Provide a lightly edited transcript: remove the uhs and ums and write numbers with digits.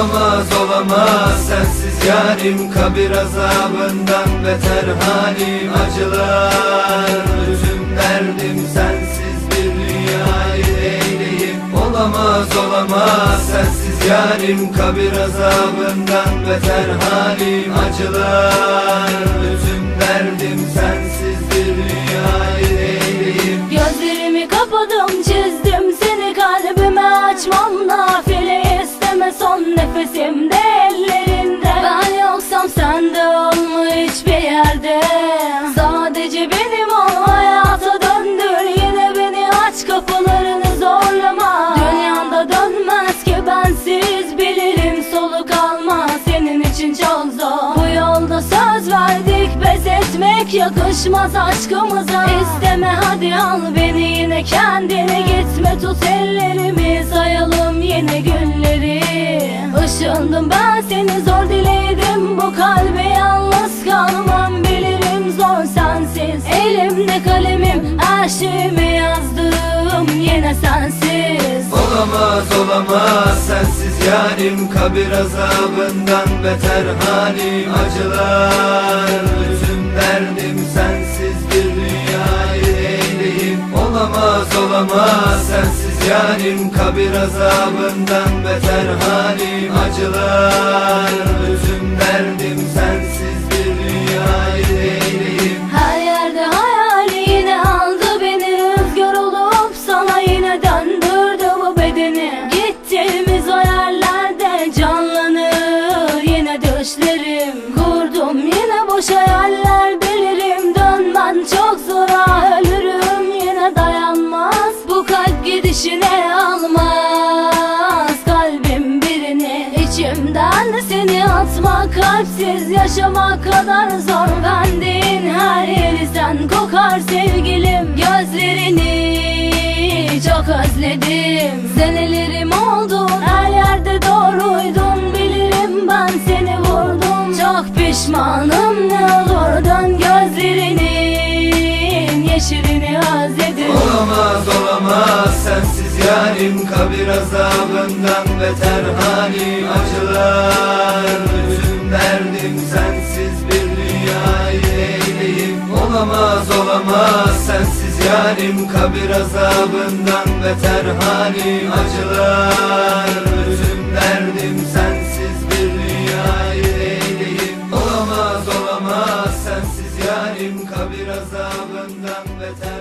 Olamaz olamaz sensiz yarim, kabir azabından beter halim. Acılar tüm derdim, sensiz bir dünyayı eyleyim. Olamaz olamaz sensiz yarim, kabir azabından beter halim. Acılar tüm derdim, sensiz bir dünyayı eyleyim. Gözlerimi kapadım, çizdim seni kalbime, açmam nafile, isteme son nefesimde ellerinde. Ben yoksam sen de olma hiçbir yerde, sadece benim ol, hayata döndür yine beni, aç kapılarını zorlama. Dünyanda dönmez ki bensiz, bilirim soluk alma, senin için çok zor. Bu yolda söz verdik, pes etmek yakışmaz aşkımıza. İsteme hadi al beni yine kendine, gitme tut ellerimi, sayalım yine günleri. Işındım ben seni, zor diledim bu kalbe, yalnız kalmam bilirim zor sensiz. Elimde kalemim, her şeyimi yazdım yine sensiz. Olamaz olamaz sensiz yarim, kabir azabından beter halim. Acılar tüm derdim, sensiz bir dünyayı eyleyim. Olamaz olamaz sensiz yarim, kabir azabından beter halim. Acılar tüm derdim, sensiz bir dünyayı eyleyim. Her yerde hayali yine aldı beni, rüzgar olup sana yine döndürdü bu bedeni. Gittiğimiz o yerlerde canlanır yine düşlerim, kurdum yine boş hayaller bilirim. Dönmen çok zor, ölürüm yine dayanmaz, bu kalp gidişine almaz kalbim birini. İçimden seni atmak, kalpsiz yaşamak kadar zor. Bendiğin her yeri sen kokar sevgilim, gözlerini çok özledim. Senelerim oldu, her yerde doğruydun, bilirim ben seni vurdum. Çok pişmanım, ne olur dön, gözlerinin yeşilini özledim. Olamaz olamaz sensiz yarim, kabir azabından beter halim. Acılar tüm derdim, sensiz bir dünyayı eyleyim. Olamaz olamaz sensiz yarim, kabir azabından beter halim. Acılar tüm derdim, sensiz bir dünyayı eyleyim. Olamaz olamaz sensiz yarim, kabir azabından beter